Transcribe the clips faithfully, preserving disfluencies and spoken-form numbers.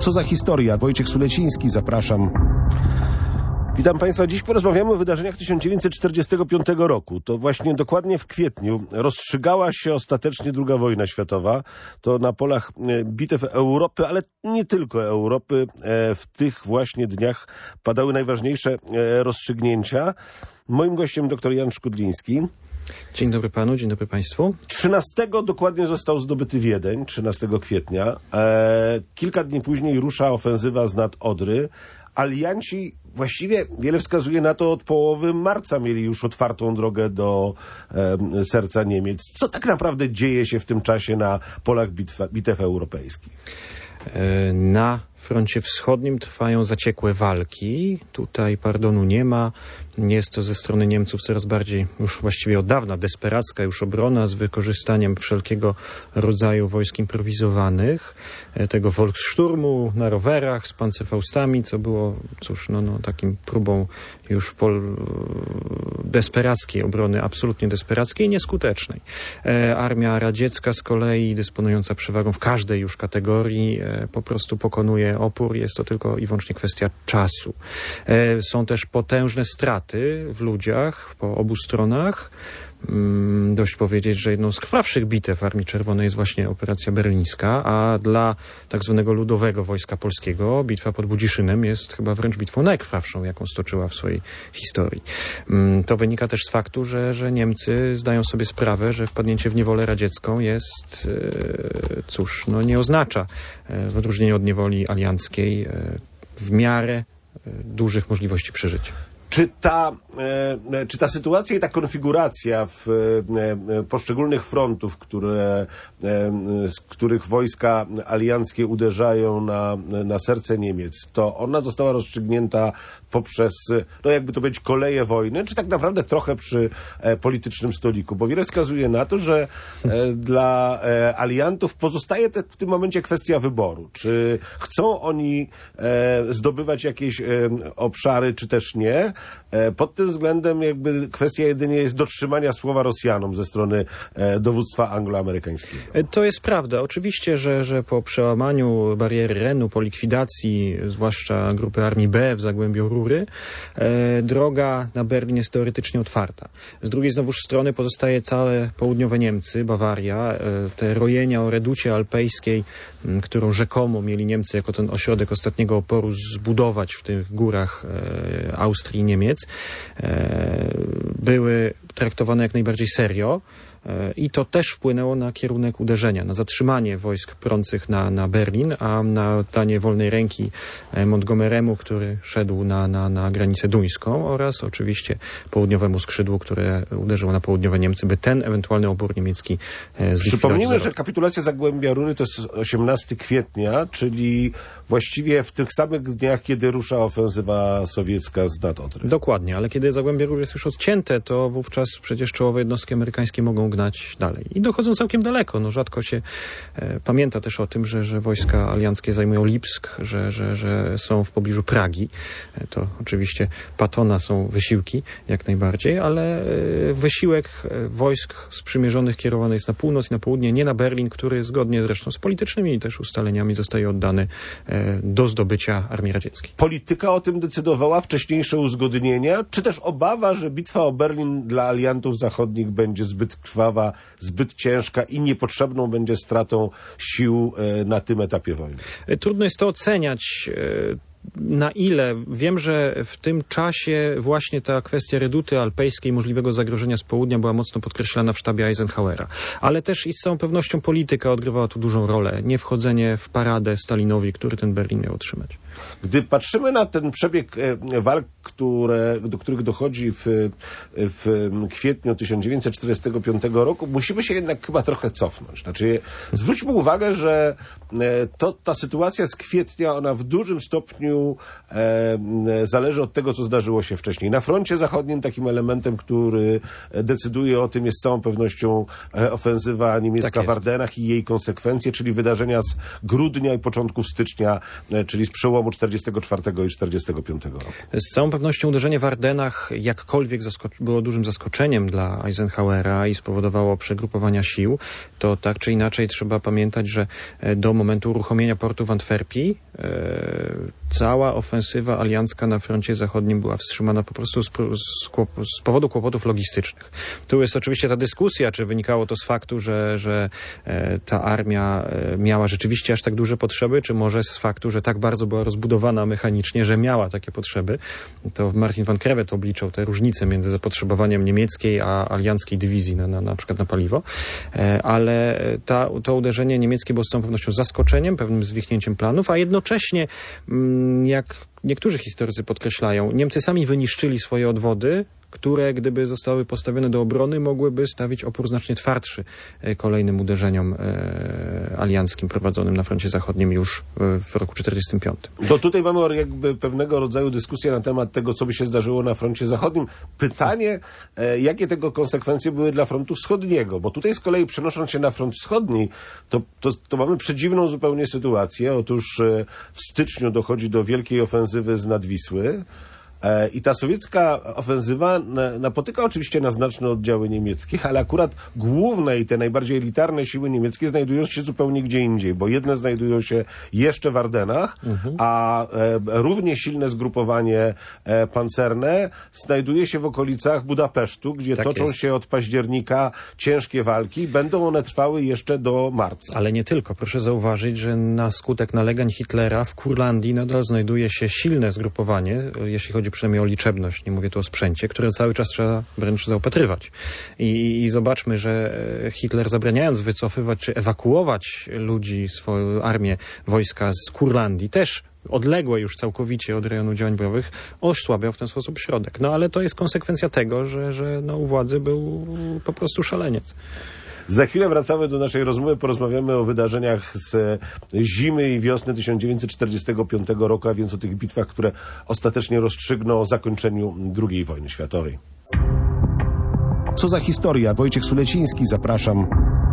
Co za historia? Wojciech Suleciński, zapraszam. Witam Państwa. Dziś porozmawiamy o wydarzeniach tysiąc dziewięćset czterdziestego piątego roku. To właśnie dokładnie w kwietniu rozstrzygała się ostatecznie druga wojna światowa. To na polach bitew Europy, ale nie tylko Europy. W tych właśnie dniach padały najważniejsze rozstrzygnięcia. Moim gościem dr Jan Szkudliński. Dzień dobry panu, dzień dobry państwu. trzynastego dokładnie został zdobyty Wiedeń, trzynastego kwietnia. E, kilka dni później rusza ofensywa z nad Odry. Alianci właściwie, wiele wskazuje na to, od połowy marca mieli już otwartą drogę do e, serca Niemiec. Co tak naprawdę dzieje się w tym czasie na polach bitwa, bitew europejskich? Na froncie wschodnim trwają zaciekłe walki. Tutaj pardonu nie ma. Jest to ze strony Niemców coraz bardziej, już właściwie od dawna, desperacka już obrona z wykorzystaniem wszelkiego rodzaju wojsk improwizowanych. Tego Volkssturmu na rowerach z pancerfaustami, co było, cóż, no, no takim próbą już pol desperackiej obrony, absolutnie desperackiej i nieskutecznej. E, armia radziecka z kolei, dysponująca przewagą w każdej już kategorii, e, po prostu pokonuje opór. Jest to tylko i wyłącznie kwestia czasu. E, są też potężne straty w ludziach po obu stronach. Mm, dość powiedzieć, że jedną z krwawszych bitew Armii Czerwonej jest właśnie operacja berlińska, a dla tak zwanego Ludowego Wojska Polskiego bitwa pod Budziszynem jest chyba wręcz bitwą najkrwawszą, jaką stoczyła w swojej historii. Mm, to wynika też z faktu, że, że Niemcy zdają sobie sprawę, że wpadnięcie w niewolę radziecką jest, e, cóż, no nie oznacza, e, w odróżnieniu od niewoli alianckiej, e, w miarę e, dużych możliwości przeżycia. Czy ta, e, czy ta sytuacja i ta konfiguracja w e, poszczególnych frontów, które, e, z których wojska alianckie uderzają na, na serce Niemiec, to ona została rozstrzygnięta poprzez, no jakby to powiedzieć, koleje wojny, czy tak naprawdę trochę przy e, politycznym stoliku? Bo wiele wskazuje na to, że e, dla e, aliantów pozostaje te, w tym momencie kwestia wyboru. Czy chcą oni e, zdobywać jakieś e, obszary, czy też nie? E, pod tym względem jakby kwestia jedynie jest dotrzymania słowa Rosjanom ze strony e, dowództwa angloamerykańskiego. To jest prawda. Oczywiście, że, że po przełamaniu bariery Renu, po likwidacji zwłaszcza grupy Armii B w Zagłębiu Rury, e, droga na Berlin jest teoretycznie otwarta. Z drugiej znowuż strony pozostaje całe południowe Niemcy, Bawaria, e, te rojenia o reducie alpejskiej, m, którą rzekomo mieli Niemcy jako ten ośrodek ostatniego oporu zbudować w tych górach e, Austrii i Niemiec, e, były traktowane jak najbardziej serio. I to też wpłynęło na kierunek uderzenia, na zatrzymanie wojsk prących na, na Berlin, a na danie wolnej ręki Montgomery'emu, który szedł na, na, na granicę duńską, oraz oczywiście południowemu skrzydłu, które uderzyło na południowe Niemcy, by ten ewentualny opór niemiecki zlikwidować. Przypomnijmy, że kapitulacja Zagłębia Rury to jest osiemnastego kwietnia, czyli właściwie w tych samych dniach, kiedy rusza ofensywa sowiecka z nad Odry. Dokładnie, ale kiedy Zagłębie Rury jest już odcięte, to wówczas przecież czołowe jednostki amerykańskie mogą gnać dalej. I dochodzą całkiem daleko. No, rzadko się e, pamięta też o tym, że, że wojska alianckie zajmują Lipsk, że, że, że są w pobliżu Pragi. E, to oczywiście Pattona są wysiłki, jak najbardziej, ale e, wysiłek e, wojsk sprzymierzonych kierowany jest na północ i na południe, nie na Berlin, który zgodnie zresztą z politycznymi też ustaleniami zostaje oddany e, do zdobycia Armii Radzieckiej. Polityka o tym decydowała, wcześniejsze uzgodnienia, czy też obawa, że bitwa o Berlin dla aliantów zachodnich będzie zbyt krwawa, zbyt ciężka i niepotrzebną będzie stratą sił na tym etapie wojny? Trudno jest to oceniać. Na ile? Wiem, że w tym czasie właśnie ta kwestia reduty alpejskiej, możliwego zagrożenia z południa była mocno podkreślana w sztabie Eisenhowera. Ale też i z całą pewnością polityka odgrywała tu dużą rolę. Nie wchodzenie w paradę Stalinowi, który ten Berlin miał otrzymać. Gdy patrzymy na ten przebieg walk, które, do których dochodzi w, w kwietniu tysiąc dziewięćset czterdziestego piątego roku, musimy się jednak chyba trochę cofnąć. Znaczy, zwróćmy uwagę, że to, ta sytuacja z kwietnia, ona w dużym stopniu e, zależy od tego, co zdarzyło się wcześniej. Na froncie zachodnim takim elementem, który decyduje o tym, jest z całą pewnością ofensywa niemiecka tak w Ardenach i jej konsekwencje, czyli wydarzenia z grudnia i początku stycznia, czyli z przełomu czterdziestego czwartego i czterdziestego piątego roku. Z całą pewnością uderzenie w Ardenach jakkolwiek było dużym zaskoczeniem dla Eisenhowera i spowodowało przegrupowania sił, to tak czy inaczej trzeba pamiętać, że do momentu uruchomienia portu w Antwerpii cała ofensywa aliancka na froncie zachodnim była wstrzymana po prostu z, z, z powodu kłopotów logistycznych. Tu jest oczywiście ta dyskusja, czy wynikało to z faktu, że, że ta armia miała rzeczywiście aż tak duże potrzeby, czy może z faktu, że tak bardzo była rozbudowana mechanicznie, że miała takie potrzeby. To Martin van Creveld obliczał te różnice między zapotrzebowaniem niemieckiej a alianckiej dywizji na, na, na przykład na paliwo. Ale ta, to uderzenie niemieckie było z całą pewnością zaskoczeniem, pewnym zwichnięciem planów, a jednocześnie, jak niektórzy historycy podkreślają, Niemcy sami wyniszczyli swoje odwody, które gdyby zostały postawione do obrony, mogłyby stawić opór znacznie twardszy kolejnym uderzeniom e, alianckim prowadzonym na froncie zachodnim już w roku czterdziestym piątym. Bo tutaj mamy jakby pewnego rodzaju dyskusję na temat tego, co by się zdarzyło na froncie zachodnim. Pytanie, e, jakie tego konsekwencje były dla frontu wschodniego? Bo tutaj z kolei przenosząc się na front wschodni, to, to, to mamy przedziwną zupełnie sytuację. Otóż e, w styczniu dochodzi do wielkiej ofensywy z Nadwisły. I ta sowiecka ofensywa napotyka oczywiście na znaczne oddziały niemieckie, ale akurat główne i te najbardziej elitarne siły niemieckie znajdują się zupełnie gdzie indziej, bo jedne znajdują się jeszcze w Ardenach, mhm. a e, równie silne zgrupowanie e, pancerne znajduje się w okolicach Budapesztu, gdzie tak toczą jest. się od października ciężkie walki. Będą one trwały jeszcze do marca. Ale nie tylko. Proszę zauważyć, że na skutek nalegań Hitlera w Kurlandii nadal znajduje się silne zgrupowanie, jeśli chodzi przynajmniej o liczebność, nie mówię tu o sprzęcie, które cały czas trzeba wręcz zaopatrywać. I, i zobaczmy, że Hitler, zabraniając wycofywać czy ewakuować ludzi, swoją armię, wojska z Kurlandii, też odległe już całkowicie od rejonu działań bojowych, osłabiał w ten sposób środek. No ale to jest konsekwencja tego, że, że no, u władzy był po prostu szaleniec. Za chwilę wracamy do naszej rozmowy, porozmawiamy o wydarzeniach z zimy i wiosny tysiąc dziewięćset czterdziestego piątego roku, a więc o tych bitwach, które ostatecznie rozstrzygną o zakończeniu drugiej wojny światowej. Co za historia? Wojciech Suleciński, zapraszam.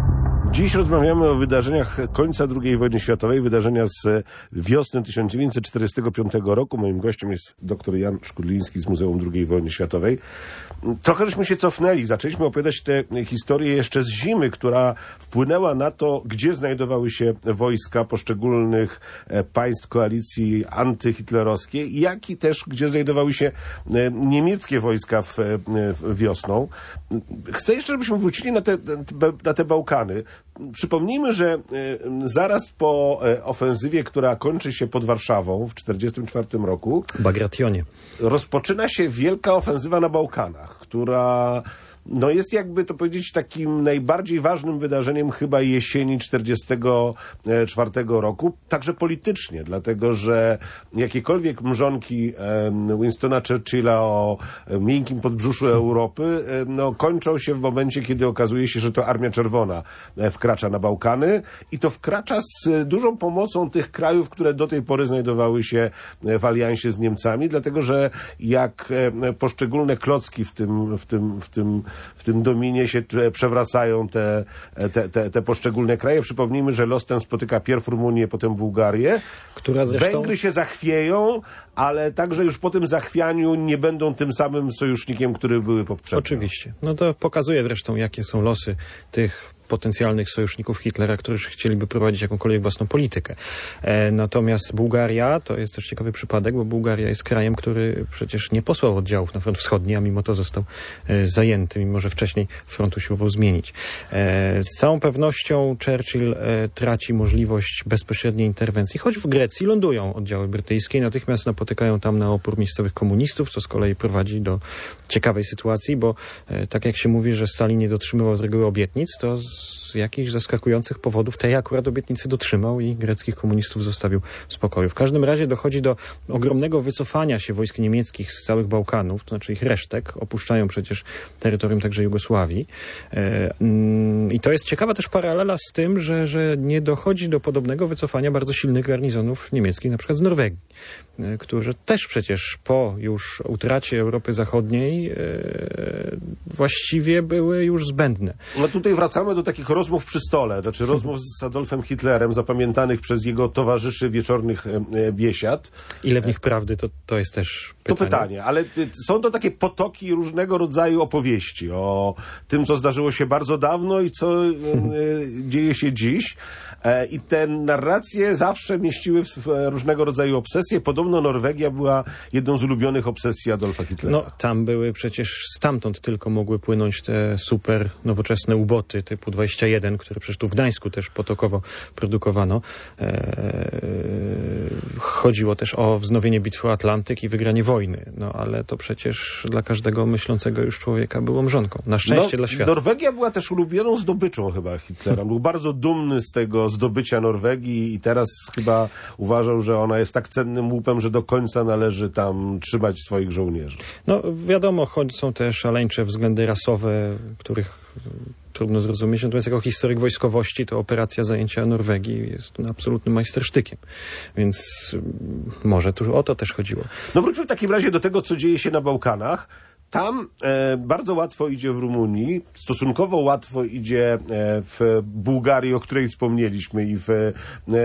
Dziś rozmawiamy o wydarzeniach końca drugiej wojny światowej, wydarzenia z wiosny tysiąc dziewięćset czterdziestego piątego roku. Moim gościem jest dr Jan Szkudliński z Muzeum drugiej wojny światowej. Trochę żeśmy się cofnęli, zaczęliśmy opowiadać tę historię jeszcze z zimy, która wpłynęła na to, gdzie znajdowały się wojska poszczególnych państw koalicji antyhitlerowskiej, jak i też gdzie znajdowały się niemieckie wojska w, w wiosną. Chcę jeszcze, żebyśmy wrócili na te, na te Bałkany. Przypomnijmy, że zaraz po ofensywie, która kończy się pod Warszawą w tysiąc dziewięćset czterdziestym czwartym roku, Bagrationie, rozpoczyna się wielka ofensywa na Bałkanach, która no jest, jakby to powiedzieć, takim najbardziej ważnym wydarzeniem chyba jesieni czterdziestego czwartego roku, także politycznie, dlatego że jakiekolwiek mrzonki Winstona Churchilla o miękkim podbrzuszu Europy no, kończą się w momencie, kiedy okazuje się, że to Armia Czerwona wkracza na Bałkany i to wkracza z dużą pomocą tych krajów, które do tej pory znajdowały się w aliansie z Niemcami, dlatego że jak poszczególne klocki w tym, w tym, w tym w tym dominie się przewracają te, te, te, te poszczególne kraje. Przypomnijmy, że los ten spotyka pierw Rumunię, potem Bułgarię. Która zresztą... Węgry się zachwieją, ale także już po tym zachwianiu nie będą tym samym sojusznikiem, który były poprzednio. Oczywiście. No to pokazuje zresztą, jakie są losy tych potencjalnych sojuszników Hitlera, którzy chcieliby prowadzić jakąkolwiek własną politykę. E, natomiast Bułgaria, to jest też ciekawy przypadek, bo Bułgaria jest krajem, który przecież nie posłał oddziałów na front wschodni, a mimo to został e, zajęty, mimo że wcześniej frontu siłował zmienić. E, z całą pewnością Churchill e, traci możliwość bezpośredniej interwencji, choć w Grecji lądują oddziały brytyjskie, natychmiast napotykają tam na opór miejscowych komunistów, co z kolei prowadzi do ciekawej sytuacji, bo e, tak jak się mówi, że Stalin nie dotrzymywał z reguły obietnic, to z jakichś zaskakujących powodów tej akurat obietnicy dotrzymał i greckich komunistów zostawił w spokoju. W każdym razie dochodzi do ogromnego wycofania się wojsk niemieckich z całych Bałkanów, to znaczy ich resztek, opuszczają przecież terytorium także Jugosławii. I to jest ciekawa też paralela z tym, że, że nie dochodzi do podobnego wycofania bardzo silnych garnizonów niemieckich, na przykład z Norwegii, którzy też przecież po już utracie Europy Zachodniej właściwie były już zbędne. No tutaj wracamy do takich rozmów przy stole, znaczy rozmów z Adolfem Hitlerem, zapamiętanych przez jego towarzyszy wieczornych e, biesiad. Ile w nich prawdy, to, to jest też pytanie. To pytanie, ale są to takie potoki różnego rodzaju opowieści o tym, co zdarzyło się bardzo dawno i co e, dzieje się dziś. E, I te narracje zawsze mieściły w, w różnego rodzaju obsesje. Podobno Norwegia była jedną z ulubionych obsesji Adolfa Hitlera. No, tam były przecież stamtąd tylko mogły płynąć te super nowoczesne uboty typu dwadzieścia jeden, które przecież tu w Gdańsku też potokowo produkowano. Eee, chodziło też o wznowienie bitwy o Atlantyk i wygranie wojny. No, ale to przecież dla każdego myślącego już człowieka było mrzonką. Na szczęście no, dla świata. Norwegia była też ulubioną zdobyczą chyba Hitlera. Był bardzo dumny z tego zdobycia Norwegii i teraz chyba uważał, że ona jest tak cennym łupem, że do końca należy tam trzymać swoich żołnierzy. No wiadomo, choć są te szaleńcze względy rasowe, których trudno zrozumieć. Natomiast jako historyk wojskowości to operacja zajęcia Norwegii jest absolutnym majstersztykiem. Więc może tu o to też chodziło. No wróćmy w takim razie do tego, co dzieje się na Bałkanach. Tam e, bardzo łatwo idzie w Rumunii, stosunkowo łatwo idzie e, w Bułgarii, o której wspomnieliśmy, i w, e,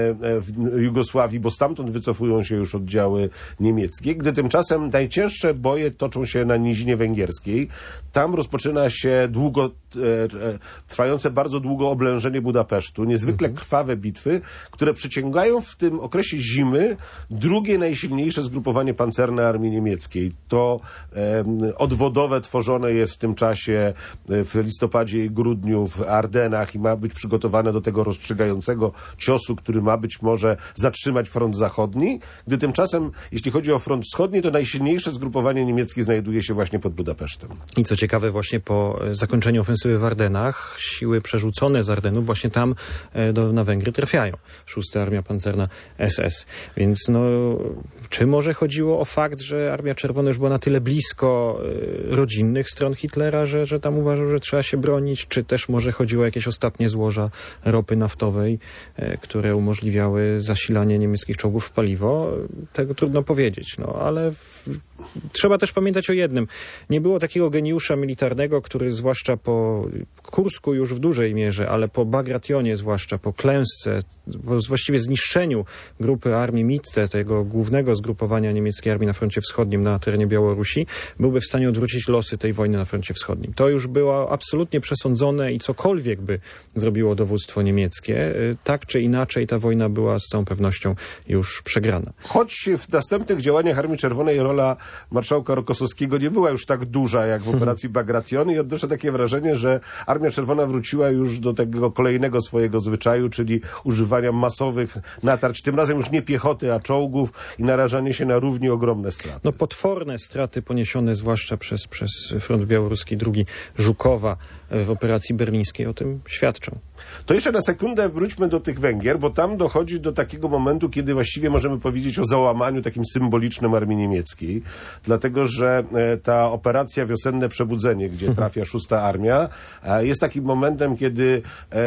w Jugosławii, bo stamtąd wycofują się już oddziały niemieckie, gdy tymczasem najcięższe boje toczą się na nizinie węgierskiej. Tam rozpoczyna się długo, e, e, trwające bardzo długo oblężenie Budapesztu, niezwykle mhm. krwawe bitwy, które przyciągają w tym okresie zimy drugie najsilniejsze zgrupowanie pancerne armii niemieckiej. To e, od wodowe tworzone jest w tym czasie w listopadzie i grudniu w Ardenach i ma być przygotowane do tego rozstrzygającego ciosu, który ma być może zatrzymać front zachodni, gdy tymczasem, jeśli chodzi o front wschodni, to najsilniejsze zgrupowanie niemieckie znajduje się właśnie pod Budapesztem. I co ciekawe, właśnie po zakończeniu ofensywy w Ardenach siły przerzucone z Ardenów właśnie tam do, na Węgry trafiają. Szósta Armia Pancerna S S. Więc no, czy może chodziło o fakt, że Armia Czerwona już była na tyle blisko rodzinnych stron Hitlera, że, że tam uważał, że trzeba się bronić, czy też może chodziło o jakieś ostatnie złoża ropy naftowej, e, które umożliwiały zasilanie niemieckich czołgów w paliwo. Tego trudno powiedzieć, no ale w, trzeba też pamiętać o jednym. Nie było takiego geniusza militarnego, który zwłaszcza po Kursku już w dużej mierze, ale po Bagrationie zwłaszcza, po klęsce, po właściwie zniszczeniu grupy armii Mitte, tego głównego zgrupowania niemieckiej armii na froncie wschodnim na terenie Białorusi, byłby w stanie odwrócić losy tej wojny na froncie wschodnim. To już było absolutnie przesądzone i cokolwiek by zrobiło dowództwo niemieckie, tak czy inaczej ta wojna była z całą pewnością już przegrana. Choć w następnych działaniach Armii Czerwonej rola marszałka Rokosowskiego nie była już tak duża jak w operacji Bagration i odnoszę takie wrażenie, że Armia Czerwona wróciła już do tego kolejnego swojego zwyczaju, czyli używania masowych natarć, tym razem już nie piechoty, a czołgów i narażanie się na równie ogromne straty. No potworne straty poniesione zwłaszcza przez, przez front białoruski, drugi Żukowa w operacji berlińskiej o tym świadczą. To jeszcze na sekundę wróćmy do tych Węgier, bo tam dochodzi do takiego momentu, kiedy właściwie możemy powiedzieć o załamaniu takim symbolicznym armii niemieckiej, dlatego że ta operacja Wiosenne Przebudzenie, gdzie trafia szósta armia, jest takim momentem, kiedy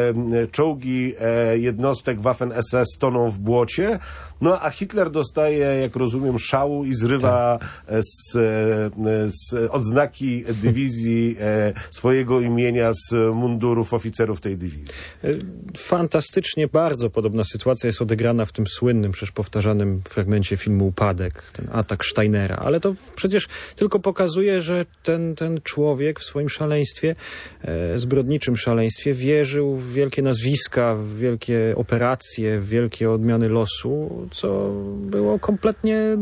czołgi jednostek Waffen S S toną w błocie, no a Hitler dostaje, jak rozumiem, szału i zrywa z, z odznaki dywizji swojego imienia z mundurów oficerów tej dywizji. Fantastycznie, bardzo podobna sytuacja jest odegrana w tym słynnym, przecież powtarzanym fragmencie filmu Upadek, ten atak Steinera, ale to przecież tylko pokazuje, że ten, ten człowiek w swoim szaleństwie, e, zbrodniczym szaleństwie wierzył w wielkie nazwiska, w wielkie operacje, w wielkie odmiany losu, co było kompletnie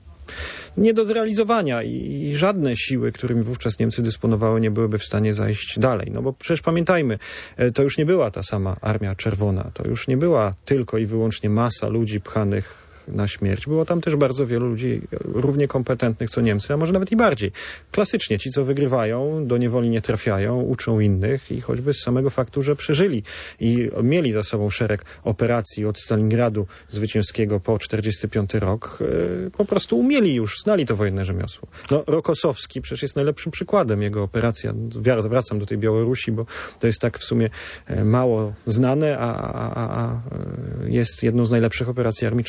nie do zrealizowania i żadne siły, którymi wówczas Niemcy dysponowały, nie byłyby w stanie zajść dalej. No bo przecież pamiętajmy, to już nie była ta sama Armia Czerwona, to już nie była tylko i wyłącznie masa ludzi pchanych na śmierć. Było tam też bardzo wielu ludzi równie kompetentnych co Niemcy, a może nawet i bardziej. Klasycznie ci, co wygrywają, do niewoli nie trafiają, uczą innych i choćby z samego faktu, że przeżyli i mieli za sobą szereg operacji od Stalingradu zwycięskiego po czterdziesty piąty rok, po prostu umieli już, znali to wojenne rzemiosło. No, Rokosowski przecież jest najlepszym przykładem. Jego operacja, wracam do tej Białorusi, bo to jest tak w sumie mało znane, a, a, a jest jedną z najlepszych operacji Armii Czerwonej,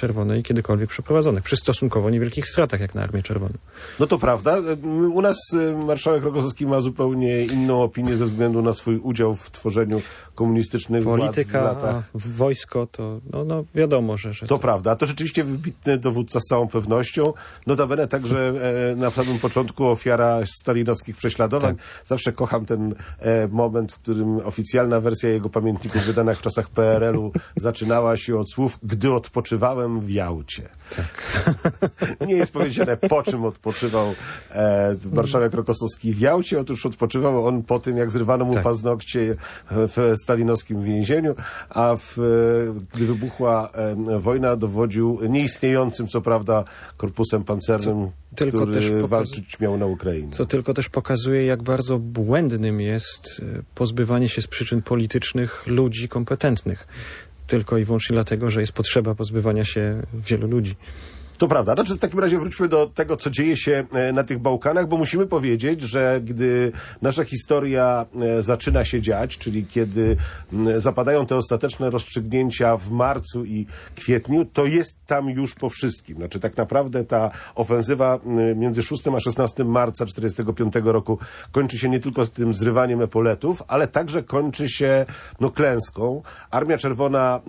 kiedykolwiek przeprowadzonych, przy stosunkowo niewielkich stratach, jak na Armię Czerwoną. No to prawda. U nas marszałek Rogossowski ma zupełnie inną opinię ze względu na swój udział w tworzeniu komunistycznych Polityka, władz w latach. wojsko, to no, no wiadomo, że... że to, to prawda. To rzeczywiście wybitny dowódca z całą pewnością. Notabene także e, na samym początku ofiara stalinowskich prześladowań. Tak. Zawsze kocham ten e, moment, w którym oficjalna wersja jego pamiętników wydanych w czasach P R L-u zaczynała się od słów "gdy odpoczywałem w Jałcie". Tak. Nie jest powiedziane, po czym odpoczywał e, marszałek Rogossowski w Jałcie. Otóż odpoczywał on po tym, jak zrywano mu tak. paznokcie w stalinowskim więzieniu, a w, gdy wybuchła e, wojna, dowodził nieistniejącym, co prawda, korpusem pancernym, co tylko który też pokaz... walczyć miał na Ukrainie. Co tylko też pokazuje, jak bardzo błędnym jest pozbywanie się z przyczyn politycznych ludzi kompetentnych. Tylko i wyłącznie dlatego, że jest potrzeba pozbywania się wielu ludzi. To prawda. Znaczy, w takim razie wróćmy do tego, co dzieje się na tych Bałkanach, bo musimy powiedzieć, że gdy nasza historia zaczyna się dziać, czyli kiedy zapadają te ostateczne rozstrzygnięcia w marcu i kwietniu, to jest tam już po wszystkim. Znaczy, tak naprawdę ta ofensywa między szóstym a szesnastym marca tysiąc dziewięćset czterdziestego piątego roku kończy się nie tylko z tym zrywaniem epoletów, ale także kończy się no, klęską. Armia Czerwona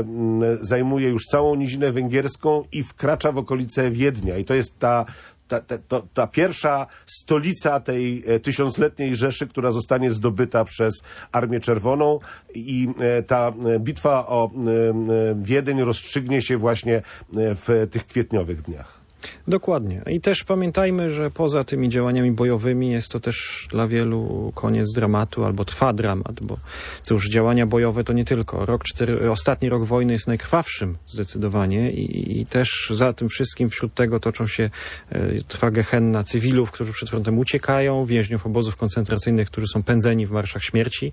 e, zajmuje już całą nizinę węgierską i wkracza w okolice Wiednia. I to jest ta, ta, ta, ta, ta pierwsza stolica tej e, tysiącletniej Rzeszy, która zostanie zdobyta przez Armię Czerwoną. I e, ta bitwa o e, Wiedeń rozstrzygnie się właśnie w tych kwietniowych dniach. Dokładnie. I też pamiętajmy, że poza tymi działaniami bojowymi jest to też dla wielu koniec dramatu, albo trwa dramat, bo cóż, działania bojowe to nie tylko. Rok cztery, ostatni rok wojny jest najkrwawszym zdecydowanie i, i też za tym wszystkim wśród tego toczą się, e, trwa gehenna cywilów, którzy przed frontem uciekają, więźniów obozów koncentracyjnych, którzy są pędzeni w marszach śmierci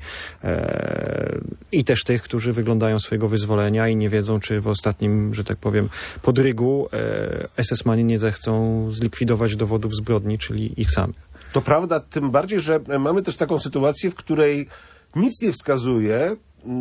e, i też tych, którzy wyglądają swojego wyzwolenia i nie wiedzą, czy w ostatnim, że tak powiem, podrygu e, esesmani nie zechcą zlikwidować dowodów zbrodni, czyli ich samych. To prawda, tym bardziej, że mamy też taką sytuację, w której nic nie wskazuje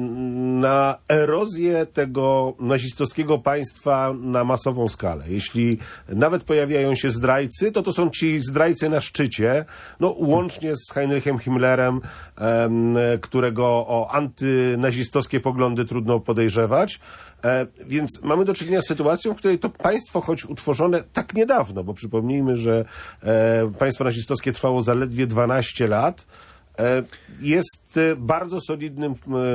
na erozję tego nazistowskiego państwa na masową skalę. Jeśli nawet pojawiają się zdrajcy, to to są ci zdrajcy na szczycie, no łącznie z Heinrichem Himmlerem, em, którego o antynazistowskie poglądy trudno podejrzewać. E, więc mamy do czynienia z sytuacją, w której to państwo, choć utworzone tak niedawno, bo przypomnijmy, że e, państwo nazistowskie trwało zaledwie dwanaście lat, jest bardzo solidnym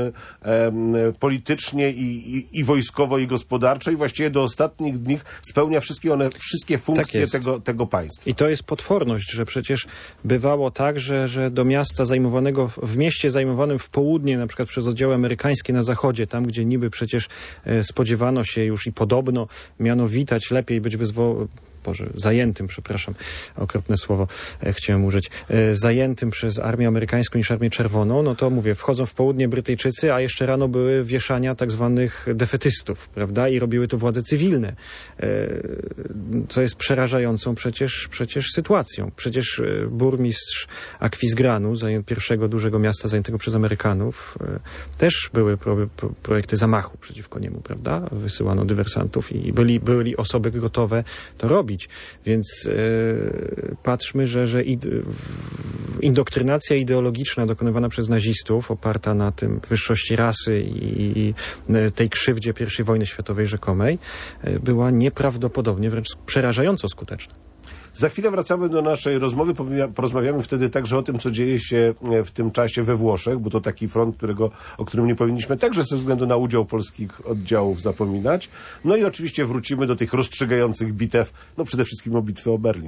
politycznie i, i, i wojskowo, i gospodarczo i właściwie do ostatnich dni spełnia wszystkie one, wszystkie funkcje tak tego, tego państwa. I to jest potworność, że przecież bywało tak, że, że do miasta zajmowanego, w mieście zajmowanym w południe, na przykład przez oddziały amerykańskie na zachodzie, tam gdzie niby przecież spodziewano się już i podobno miano witać, lepiej być wyzwo... Boże, zajętym, przepraszam, okropne słowo e, chciałem użyć, e, zajętym przez armię amerykańską niż armię czerwoną, no to mówię, wchodzą w południe Brytyjczycy, a jeszcze rano były wieszania tak zwanych defetystów, prawda, i robiły to władze cywilne. E, co jest przerażającą przecież, przecież sytuacją. Przecież e, burmistrz Aquisgranu, pierwszego dużego miasta zajętego przez Amerykanów, e, też były pro, pro, projekty zamachu przeciwko niemu, prawda, wysyłano dywersantów i byli, byli osoby gotowe to robić. Więc e, patrzmy, że, że id, indoktrynacja ideologiczna dokonywana przez nazistów, oparta na tym wyższości rasy i, i tej krzywdzie pierwszej wojny światowej rzekomej, e, była nieprawdopodobnie, wręcz przerażająco skuteczna. Za chwilę wracamy do naszej rozmowy. Porozmawiamy wtedy także o tym, co dzieje się w tym czasie we Włoszech, bo to taki front, którego, o którym nie powinniśmy także ze względu na udział polskich oddziałów zapominać. No i oczywiście wrócimy do tych rozstrzygających bitew, no przede wszystkim o bitwę o Berlin.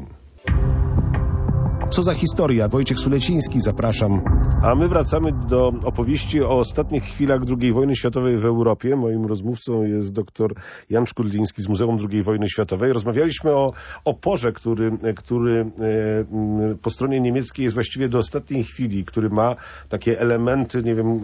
Co za historia? Wojciech Suleciński, zapraszam. A my wracamy do opowieści o ostatnich chwilach drugiej wojny światowej w Europie. Moim rozmówcą jest dr Jan Szkudliński z Muzeum drugiej wojny światowej. Rozmawialiśmy o oporze, który, który po stronie niemieckiej jest właściwie do ostatniej chwili, który ma takie elementy, nie wiem,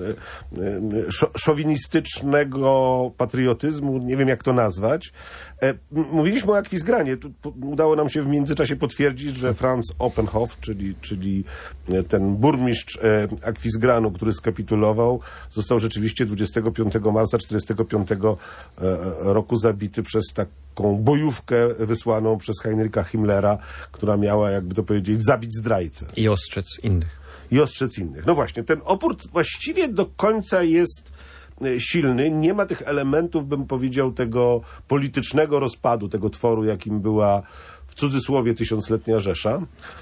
szowinistycznego patriotyzmu, nie wiem jak to nazwać. Mówiliśmy o Aquisgranie. Udało nam się w międzyczasie potwierdzić, że Franz Oppenhoff, czyli, czyli ten burmistrz Aquisgranu, który skapitulował, został rzeczywiście dwudziestego piątego marca tysiąc dziewięćset czterdziestego piątego roku zabity przez taką bojówkę wysłaną przez Heinricha Himmlera, która miała, jakby to powiedzieć, zabić zdrajcę. I ostrzec innych. I ostrzec innych. No właśnie, ten opór właściwie do końca jest silny. Nie ma tych elementów, bym powiedział, tego politycznego rozpadu, tego tworu, jakim była w cudzysłowie tysiącletnia Rzesza.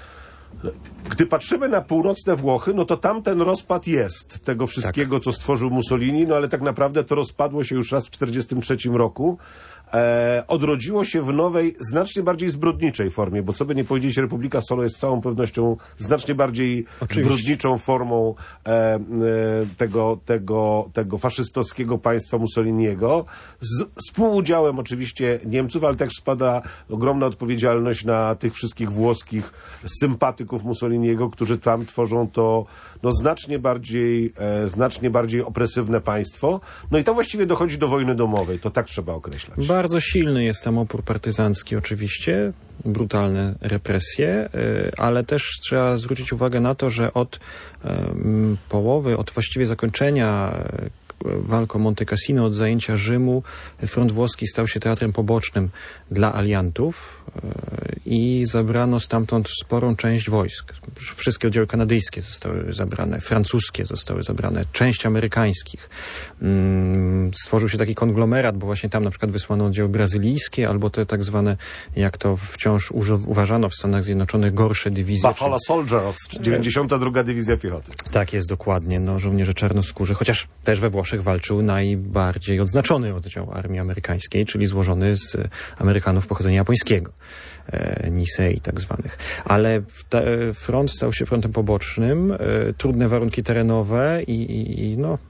Gdy patrzymy na północne Włochy, no to tam ten rozpad jest, tego wszystkiego, tak, co stworzył Mussolini, no ale tak naprawdę to rozpadło się już raz w tysiąc dziewięćset czterdziestym trzecim roku. E, odrodziło się w nowej, znacznie bardziej zbrodniczej formie, bo co by nie powiedzieć, Republika Solo jest z całą pewnością znacznie bardziej Oczywiście. zbrodniczą formą e, e, tego, tego, tego faszystowskiego państwa Mussoliniego, z współudziałem oczywiście Niemców, ale też spada ogromna odpowiedzialność na tych wszystkich włoskich sympatyków Mussoliniego, którzy tam tworzą to no, znacznie bardziej, e, znacznie bardziej opresywne państwo. No i tam właściwie dochodzi do wojny domowej, to tak trzeba określać. Bardzo silny jest tam opór partyzancki oczywiście, brutalne represje, ale też trzeba zwrócić uwagę na to, że od połowy, od właściwie zakończenia walk o Monte Cassino, od zajęcia Rzymu, front włoski stał się teatrem pobocznym dla aliantów i zabrano stamtąd sporą część wojsk. Wszystkie oddziały kanadyjskie zostały zabrane, francuskie zostały zabrane, część amerykańskich. Stworzył się taki konglomerat, bo właśnie tam na przykład wysłano oddziały brazylijskie, albo te tak zwane, jak to wciąż uważano w Stanach Zjednoczonych, gorsze dywizje. Buffalo czyli... Soldiers, dziewięćdziesiąta druga Dywizja Piechoty. Tak jest, dokładnie, no, żołnierze czarnoskórzy, chociaż też we Włoszech walczył najbardziej odznaczony oddział armii amerykańskiej, czyli złożony z Amerykanów pochodzenia japońskiego. Nisei tak zwanych. Ale front stał się frontem pobocznym, trudne warunki terenowe i, i, i no,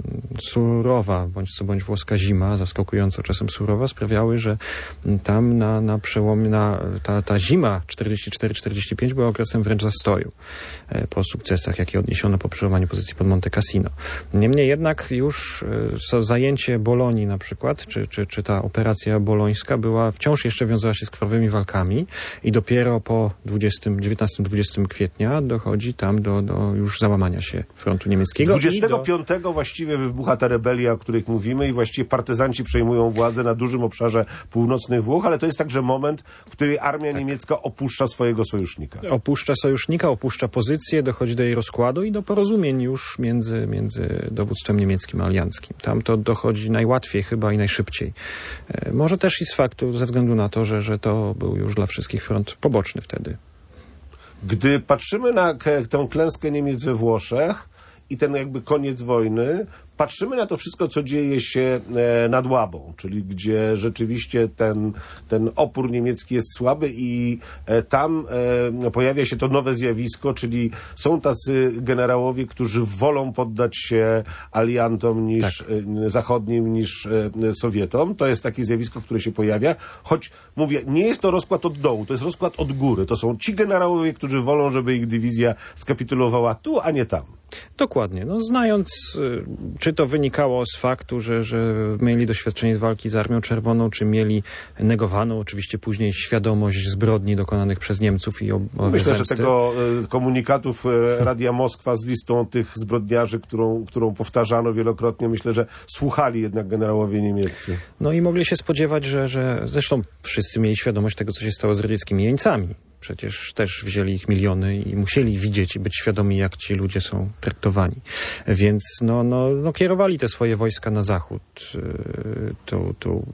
surowa, bądź co bądź włoska zima, zaskakująco czasem surowa, sprawiały, że tam na, na przełomie, na, ta, ta zima czterdziesty czwarty czterdziesty piąty była okresem wręcz zastoju po sukcesach, jakie odniesiono po przełamaniu pozycji pod Monte Cassino. Niemniej jednak już zajęcie Bolonii na przykład, czy, czy, czy ta operacja bolońska była, wciąż jeszcze wiązała się z krwawymi walkami i dopiero po dziewiętnastego dwudziestego kwietnia dochodzi tam do, do już załamania się frontu niemieckiego. dwudziestego piątego do... właściwie wybucha ta rebelia, o której mówimy i właściwie partyzanci przejmują władzę na dużym obszarze północnych Włoch, ale to jest także moment, w którym armia tak. niemiecka opuszcza swojego sojusznika. Opuszcza sojusznika, opuszcza pozycję, dochodzi do jej rozkładu i do porozumień już między, między dowództwem niemieckim a alianckim. Tam to dochodzi najłatwiej chyba i najszybciej. Może też i z faktu, ze względu na to, że, że to był już dla wszystkich front poboczny wtedy. Gdy patrzymy na tę klęskę Niemiec we Włoszech i ten jakby koniec wojny, patrzymy na to wszystko, co dzieje się nad Łabą, czyli gdzie rzeczywiście ten, ten opór niemiecki jest słaby i tam pojawia się to nowe zjawisko, czyli są tacy generałowie, którzy wolą poddać się aliantom niż tak. zachodnim, niż Sowietom. To jest takie zjawisko, które się pojawia, choć mówię, nie jest to rozkład od dołu, to jest rozkład od góry. To są ci generałowie, którzy wolą, żeby ich dywizja skapitulowała tu, a nie tam. Dokładnie. No, znając, czy to wynikało z faktu, że, że mieli doświadczenie z walki z Armią Czerwoną, czy mieli negowaną oczywiście później świadomość zbrodni dokonanych przez Niemców i o, o Myślę, zemsty. że tego komunikatów Radia Moskwa z listą tych zbrodniarzy, którą, którą powtarzano wielokrotnie, myślę, że słuchali jednak generałowie niemieccy. No i mogli się spodziewać, że, że zresztą wszyscy mieli świadomość tego, co się stało z radzieckimi jeńcami. Przecież też wzięli ich miliony i musieli widzieć i być świadomi, jak ci ludzie są traktowani. Więc no, no, no kierowali te swoje wojska na zachód yy, tu, tu,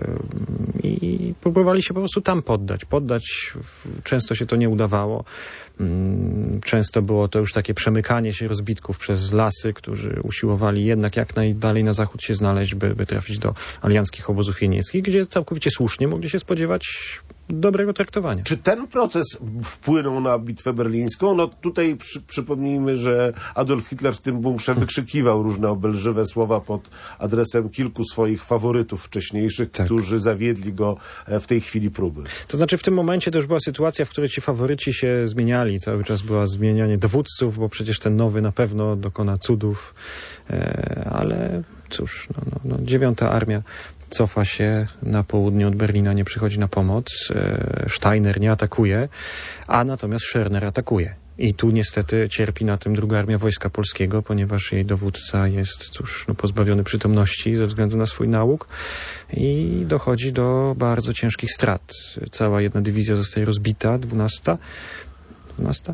yy, i próbowali się po prostu tam poddać. Poddać, często się to nie udawało. Yy, często było to już takie przemykanie się rozbitków przez lasy, którzy usiłowali jednak jak najdalej na zachód się znaleźć, by, by trafić do alianckich obozów jenieckich, gdzie całkowicie słusznie mogli się spodziewać dobrego traktowania. Czy ten proces wpłynął na bitwę berlińską? No tutaj przy, przypomnijmy, że Adolf Hitler w tym bunkrze wykrzykiwał różne obelżywe słowa pod adresem kilku swoich faworytów wcześniejszych, tak. którzy zawiedli go w tej chwili próby. To znaczy w tym momencie to już była sytuacja, w której ci faworyci się zmieniali. Cały czas było zmienianie dowódców, bo przecież ten nowy na pewno dokona cudów. Ale cóż, no, no, no, dziewiąta armia cofa się na południe od Berlina, nie przychodzi na pomoc. Steiner nie atakuje, a natomiast Schörner atakuje. I tu niestety cierpi na tym druga Armia Wojska Polskiego, ponieważ jej dowódca jest, cóż, no, pozbawiony przytomności ze względu na swój nałóg i dochodzi do bardzo ciężkich strat. Cała jedna dywizja zostaje rozbita, dwunasta. dwunasta?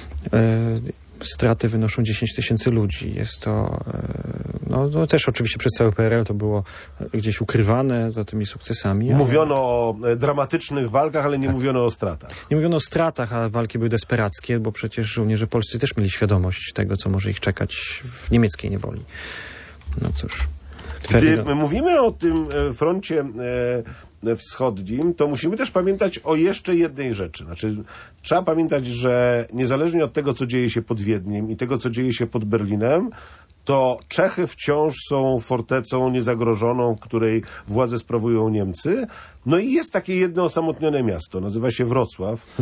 E, straty wynoszą dziesięć tysięcy ludzi. Jest to, no, no też oczywiście przez cały P R L to było gdzieś ukrywane za tymi sukcesami. Ale... Mówiono o dramatycznych walkach, ale nie tak. mówiono o stratach. Nie mówiono o stratach, a walki były desperackie, bo przecież żołnierze polscy też mieli świadomość tego, co może ich czekać w niemieckiej niewoli. No cóż. Gdy my mówimy o tym froncie wschodnim, to musimy też pamiętać o jeszcze jednej rzeczy. Znaczy, trzeba pamiętać, że niezależnie od tego, co dzieje się pod Wiedniem i tego, co dzieje się pod Berlinem, to Czechy wciąż są fortecą niezagrożoną, w której władzę sprawują Niemcy. No i jest takie jedno osamotnione miasto, nazywa się Wrocław,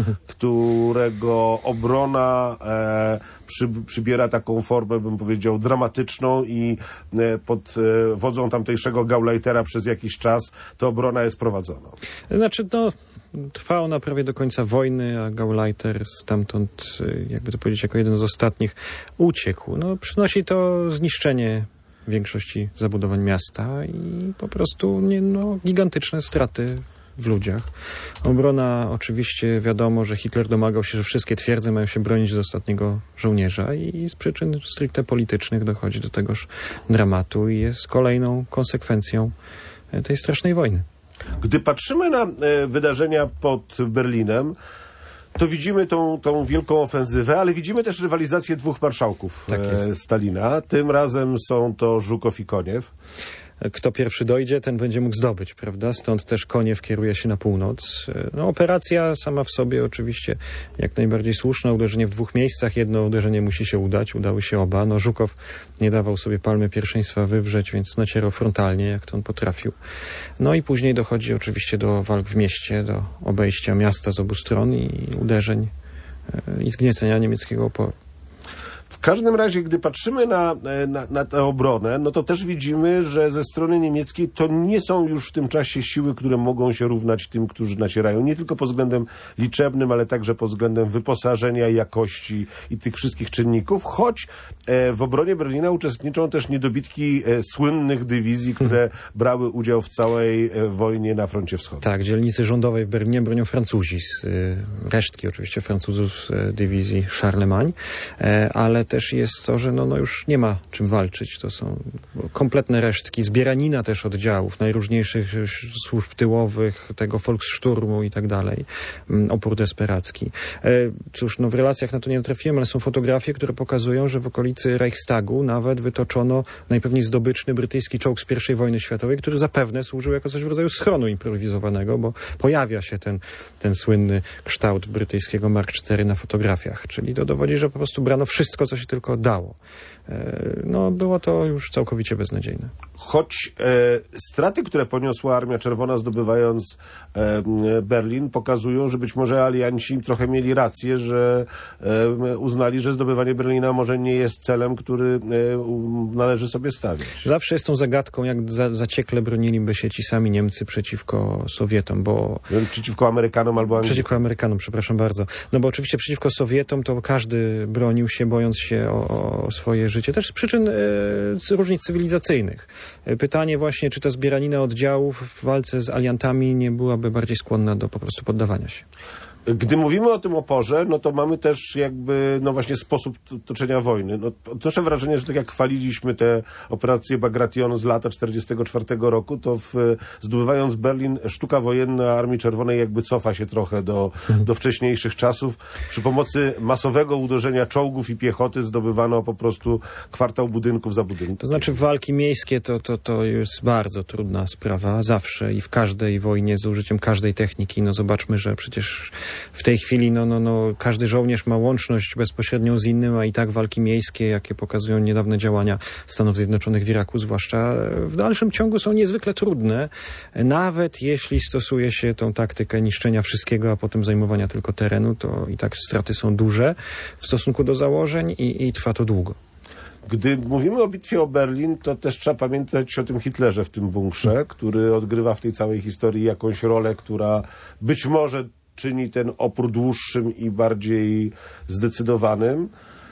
którego obrona e, przy, przybiera taką formę, bym powiedział, dramatyczną i e, pod e, wodzą tamtejszego Gauleitera przez jakiś czas ta obrona jest prowadzona. Znaczy, no... Trwa ona prawie do końca wojny, a Gauleiter stamtąd, jakby to powiedzieć, jako jeden z ostatnich uciekł. No, przynosi to zniszczenie większości zabudowań miasta i po prostu nie, no, gigantyczne straty w ludziach. Obrona, oczywiście wiadomo, że Hitler domagał się, że wszystkie twierdze mają się bronić do ostatniego żołnierza i z przyczyn stricte politycznych dochodzi do tegoż dramatu i jest kolejną konsekwencją tej strasznej wojny. Gdy patrzymy na e, wydarzenia pod Berlinem, to widzimy tą, tą wielką ofensywę, ale widzimy też rywalizację dwóch marszałków tak e, Stalina. Tym razem są to Żukow i Koniew. Kto pierwszy dojdzie, ten będzie mógł zdobyć, prawda? Stąd też Koniew kieruje się na północ. No, operacja sama w sobie oczywiście jak najbardziej słuszna. Uderzenie w dwóch miejscach. Jedno uderzenie musi się udać. Udały się oba. No, Żukow nie dawał sobie palmy pierwszeństwa wywrzeć, więc nacierał frontalnie, jak to on potrafił. No i później dochodzi oczywiście do walk w mieście, do obejścia miasta z obu stron i uderzeń i zgniecenia niemieckiego oporu. W każdym razie, gdy patrzymy na, na, na tę obronę, no to też widzimy, że ze strony niemieckiej to nie są już w tym czasie siły, które mogą się równać tym, którzy nacierają. Nie tylko pod względem liczebnym, ale także pod względem wyposażenia, jakości i tych wszystkich czynników, choć e, w obronie Berlina uczestniczą też niedobitki e, słynnych dywizji, które hmm. brały udział w całej e, wojnie na froncie wschodnim. Tak, dzielnicy rządowej w Berlinie bronią Francuzi, z, e, resztki oczywiście Francuzów z e, dywizji Charlemagne, e, ale też jest to, że no, no już nie ma czym walczyć. To są kompletne resztki, zbieranina też oddziałów, najróżniejszych służb tyłowych, tego Volkssturmu i tak dalej. Opór desperacki. Cóż, no w relacjach na to nie natrafiłem, ale są fotografie, które pokazują, że w okolicy Reichstagu nawet wytoczono najpewniej zdobyczny brytyjski czołg z pierwszej wojny światowej, który zapewne służył jako coś w rodzaju schronu improwizowanego, bo pojawia się ten, ten słynny kształt brytyjskiego Mark cztery na fotografiach. Czyli to dowodzi, że po prostu brano wszystko, co się tylko dało. No, było to już całkowicie beznadziejne. Choć e, straty, które poniosła Armia Czerwona zdobywając e, Berlin, pokazują, że być może alianci trochę mieli rację, że e, uznali, że zdobywanie Berlina może nie jest celem, który e, u, należy sobie stawiać. Zawsze jest tą zagadką, jak za, zaciekle broniliby się ci sami Niemcy przeciwko Sowietom, bo... Przeciwko Amerykanom albo Anglikom. Przeciwko Amerykanom, przepraszam bardzo. No bo oczywiście przeciwko Sowietom to każdy bronił się, bojąc się o, o swoje życie. Też z przyczyn e, różnic cywilizacyjnych. Pytanie właśnie, czy ta zbieranina oddziałów w walce z aliantami nie byłaby bardziej skłonna do po prostu poddawania się. Gdy mówimy o tym oporze, no to mamy też jakby, no właśnie sposób toczenia wojny. No, odnoszę wrażenie, że tak jak chwaliliśmy te operacje Bagration z lata czterdziestego czwartego roku, to w, zdobywając Berlin, sztuka wojenna Armii Czerwonej jakby cofa się trochę do, hmm. do wcześniejszych czasów. Przy pomocy masowego uderzenia czołgów i piechoty zdobywano po prostu kwartał budynków za budynkiem. To znaczy walki miejskie to, to, to jest bardzo trudna sprawa, zawsze i w każdej wojnie z użyciem każdej techniki. No zobaczmy, że przecież w tej chwili no, no, no, każdy żołnierz ma łączność bezpośrednią z innym, a i tak walki miejskie, jakie pokazują niedawne działania Stanów Zjednoczonych w Iraku, zwłaszcza w dalszym ciągu są niezwykle trudne, nawet jeśli stosuje się tą taktykę niszczenia wszystkiego, a potem zajmowania tylko terenu, to i tak straty są duże w stosunku do założeń i, i trwa to długo. Gdy mówimy o bitwie o Berlin, to też trzeba pamiętać o tym Hitlerze w tym bunkrze, który odgrywa w tej całej historii jakąś rolę, która być może czyni ten opór dłuższym i bardziej zdecydowanym.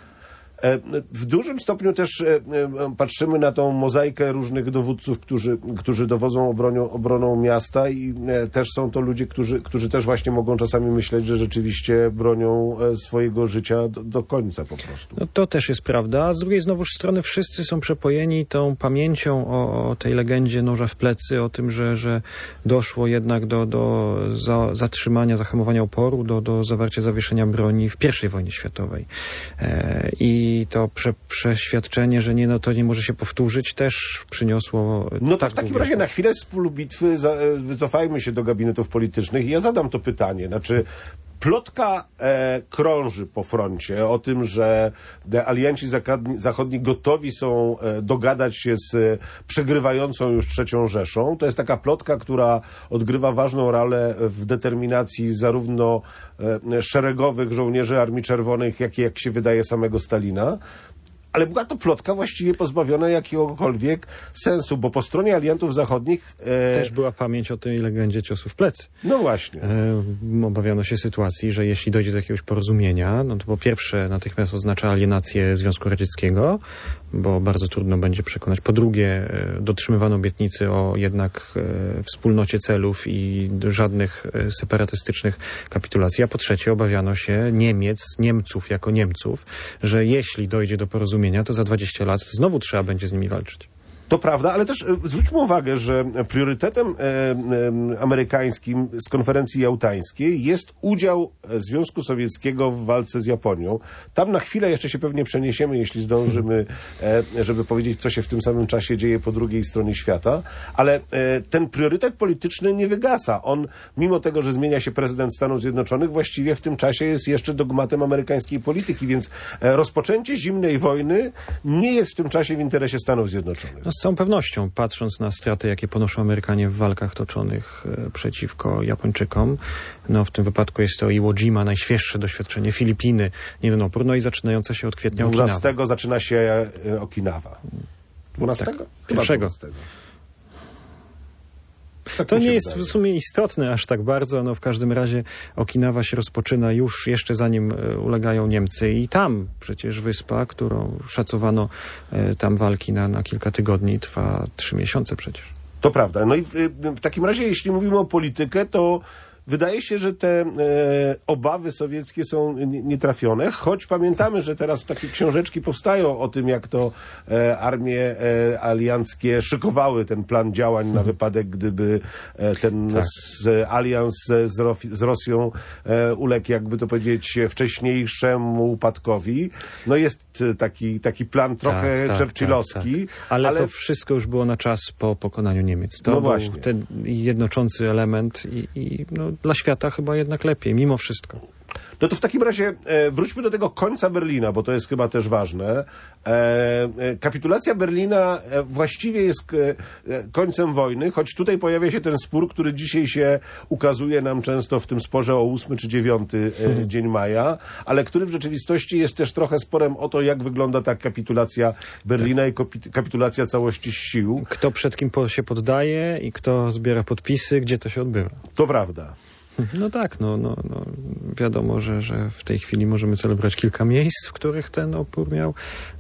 W dużym stopniu też patrzymy na tą mozaikę różnych dowódców, którzy, którzy dowodzą obronią, obroną miasta i też są to ludzie, którzy, którzy też właśnie mogą czasami myśleć, że rzeczywiście bronią swojego życia do, do końca po prostu. No to też jest prawda, a z drugiej znowuż strony wszyscy są przepojeni tą pamięcią o, o tej legendzie noża w plecy, o tym, że, że doszło jednak do, do za, zatrzymania, zahamowania oporu, do, do zawarcia zawieszenia broni w pierwszej wojnie światowej. E, I I to prze, przeświadczenie, że nie, no to nie może się powtórzyć, też przyniosło... No to tak w takim długie razie na chwilę z pól bitwy za, wycofajmy się do gabinetów politycznych i ja zadam to pytanie. Znaczy, plotka e, krąży po froncie o tym, że alianci zachodni, zachodni gotowi są e, dogadać się z e, przegrywającą już trzecią Rzeszą. To jest taka plotka, która odgrywa ważną rolę w determinacji zarówno e, szeregowych żołnierzy Armii Czerwonych, jak i, jak się wydaje, samego Stalina. Ale była to plotka właściwie pozbawiona jakiegokolwiek sensu, bo po stronie aliantów zachodnich... E, Też była pamięć o tej legendzie ciosu w plecy. No właśnie. E, obawiano się sytuacji, że jeśli dojdzie do jakiegoś porozumienia, no to po pierwsze natychmiast oznacza alienację Związku Radzieckiego, bo bardzo trudno będzie przekonać. Po drugie, e, dotrzymywano obietnicy o jednak e, wspólnocie celów i żadnych e, separatystycznych kapitulacji. A po trzecie, obawiano się Niemiec, Niemców jako Niemców, że jeśli dojdzie do porozumienia, to za dwadzieścia lat znowu trzeba będzie z nimi walczyć. To prawda, ale też zwróćmy uwagę, że priorytetem e, e, amerykańskim z konferencji jałtańskiej jest udział Związku Sowieckiego w walce z Japonią. Tam na chwilę jeszcze się pewnie przeniesiemy, jeśli zdążymy, e, żeby powiedzieć, co się w tym samym czasie dzieje po drugiej stronie świata, ale e, ten priorytet polityczny nie wygasa. On, mimo tego, że zmienia się prezydent Stanów Zjednoczonych, właściwie w tym czasie jest jeszcze dogmatem amerykańskiej polityki, więc e, rozpoczęcie zimnej wojny nie jest w tym czasie w interesie Stanów Zjednoczonych. No, z całą pewnością, patrząc na straty, jakie ponoszą Amerykanie w walkach toczonych e, przeciwko Japończykom, no w tym wypadku jest to Iwo Jima, najświeższe doświadczenie, Filipiny, jeden opór, no i zaczynająca się od kwietnia Okinawa. dwunastego zaczyna się e, Okinawa. dwunastego? Tak, pierwszego. Tak to nie jest wydaje. W sumie istotne aż tak bardzo. No w każdym razie Okinawa się rozpoczyna już jeszcze zanim ulegają Niemcy i tam przecież wyspa, którą szacowano tam walki na, na kilka tygodni, trwa trzy miesiące przecież. To prawda. No i w, w takim razie, jeśli mówimy o politykę, to wydaje się, że te e, obawy sowieckie są nietrafione, choć pamiętamy, że teraz takie książeczki powstają o tym, jak to e, armie e, alianckie szykowały ten plan działań na wypadek, gdyby e, ten tak. z, alians z, z Rosją e, uległ, jakby to powiedzieć, wcześniejszemu upadkowi. No jest taki, taki plan trochę tak, churchillowski. Tak, tak. Ale, ale to wszystko już było na czas po pokonaniu Niemiec. To no był właśnie. ten jednoczący element i, i no, dla świata chyba jednak lepiej, mimo wszystko. No to w takim razie e, wróćmy do tego końca Berlina, bo to jest chyba też ważne. E, e, kapitulacja Berlina e, właściwie jest e, końcem wojny, choć tutaj pojawia się ten spór, który dzisiaj się ukazuje nam często w tym sporze o ósmy czy dziewiąty e, dzień maja, ale który w rzeczywistości jest też trochę sporem o to, jak wygląda ta kapitulacja Berlina tak. i kopi- kapitulacja całości sił. Kto przed kim po, się poddaje i kto zbiera podpisy, gdzie to się odbywa. To prawda. No tak, no, no, no wiadomo, że, że w tej chwili możemy celebrować kilka miejsc, w których ten opór miał.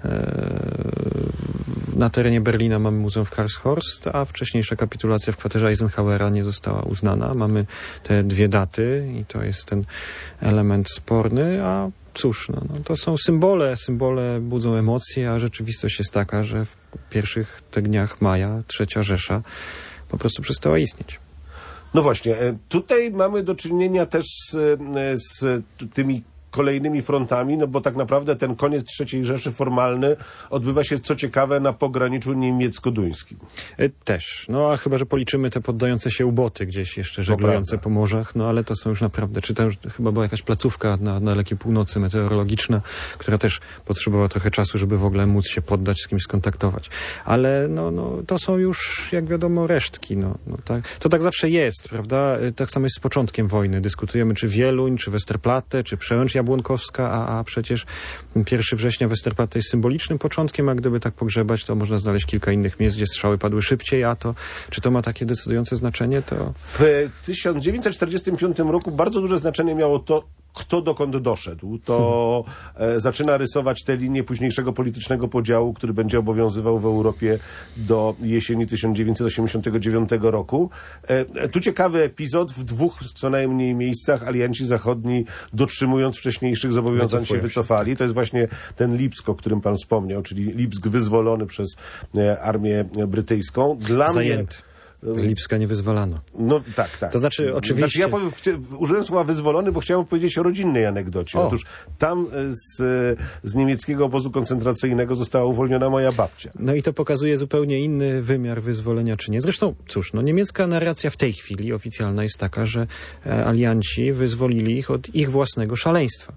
Na terenie Berlina mamy muzeum w Karlshorst, a wcześniejsza kapitulacja w kwaterze Eisenhowera nie została uznana. Mamy te dwie daty i to jest ten element sporny, a cóż, no, no, to są symbole, symbole budzą emocje, a rzeczywistość jest taka, że w pierwszych tych dniach maja trzecia Rzesza po prostu przestała istnieć. No właśnie, tutaj mamy do czynienia też z, z tymi kolejnymi frontami, no bo tak naprawdę ten koniec trzeciej Rzeszy formalny odbywa się, co ciekawe, na pograniczu niemiecko-duńskim. Też. No a chyba, że policzymy te poddające się uboty gdzieś jeszcze żeglujące po morzach, no ale to są już naprawdę, czy to już chyba była jakaś placówka na dalekiej północy meteorologiczna, która też potrzebowała trochę czasu, żeby w ogóle móc się poddać, z kimś skontaktować. Ale no, no to są już, jak wiadomo, resztki. No, no tak. To tak zawsze jest, prawda? Tak samo jest z początkiem wojny. Dyskutujemy, czy Wieluń, czy Westerplatte, czy Przełęcz jabłonkowska, a, a przecież pierwszego września Westerplatte jest symbolicznym początkiem, a gdyby tak pogrzebać, to można znaleźć kilka innych miejsc, gdzie strzały padły szybciej, a to czy to ma takie decydujące znaczenie, to... W tysiąc dziewięćset czterdziestym piątym roku bardzo duże znaczenie miało to, kto dokąd doszedł. To hmm. e, zaczyna rysować te linie późniejszego politycznego podziału, który będzie obowiązywał w Europie do jesieni tysiąc dziewięćset osiemdziesiątego dziewiątego roku. E, tu ciekawy epizod. W dwóch co najmniej miejscach alianci zachodni, dotrzymując wcześniejszych zobowiązań, się wycofali. To jest właśnie ten Lipsk, o którym pan wspomniał, czyli Lipsk wyzwolony przez e, armię brytyjską. Dla Zajęty. mnie Lipska nie wyzwalano. No tak, tak. To znaczy oczywiście... Znaczy, ja powiem, użyłem słowa wyzwolony, bo chciałem powiedzieć o rodzinnej anegdocie. O. Otóż tam z, z niemieckiego obozu koncentracyjnego została uwolniona moja babcia. No i to pokazuje zupełnie inny wymiar wyzwolenia, czy nie. Zresztą, cóż, no niemiecka narracja w tej chwili oficjalna jest taka, że alianci wyzwolili ich od ich własnego szaleństwa.